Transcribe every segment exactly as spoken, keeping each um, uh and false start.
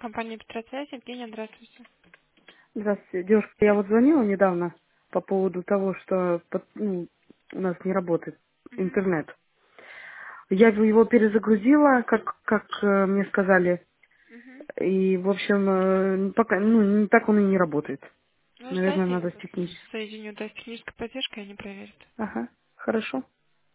Компания Петросвязь, Евгения, здравствуйте. Здравствуйте. Девушка, я вот звонила недавно по поводу того, что под- ну, у нас не работает Мгм. интернет. Я его перезагрузила, как, как э, мне сказали, Мгм. и, в общем, э, пока, ну, не так он и не работает. Ну, Наверное, ждайте, я надо вас с техническим. соединю, да, с технической поддержкой, они проверят. Ага, хорошо.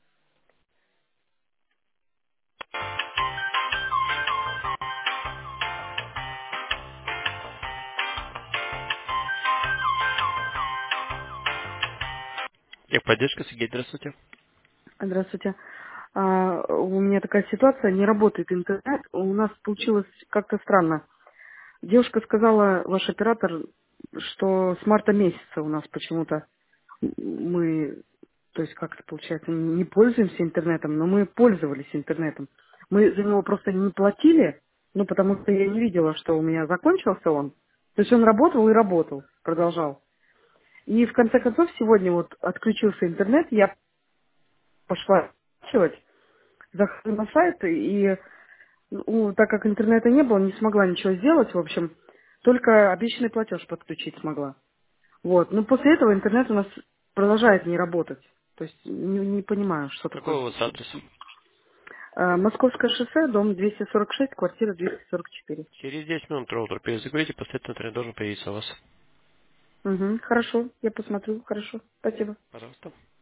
Техподдержка, Сергей, здравствуйте. Здравствуйте. А, у меня такая ситуация, не работает интернет. У нас получилось как-то странно. Девушка сказала, ваш оператор, что с марта месяца у нас почему-то мы, то есть как это получается, не пользуемся интернетом, но мы пользовались интернетом. Мы за него просто не платили, ну, потому что я не видела, что у меня закончился он. То есть он работал и работал, продолжал. И в конце концов сегодня вот отключился интернет, я пошла скачивать, захожу на сайт, и ну, так как интернета не было, не смогла ничего сделать, в общем, только обещанный платеж подключить смогла. Вот. Но после этого интернет у нас продолжает не работать. То есть не, не понимаю, что Какой такое у вас адрес? случилось. А, Московское шоссе, дом двести сорок шесть, квартира двести сорок четыре. Через десять минут роутер перезагрузите, после этого интернет должен появиться у вас. Угу, хорошо, я посмотрю, хорошо, спасибо. Пожалуйста.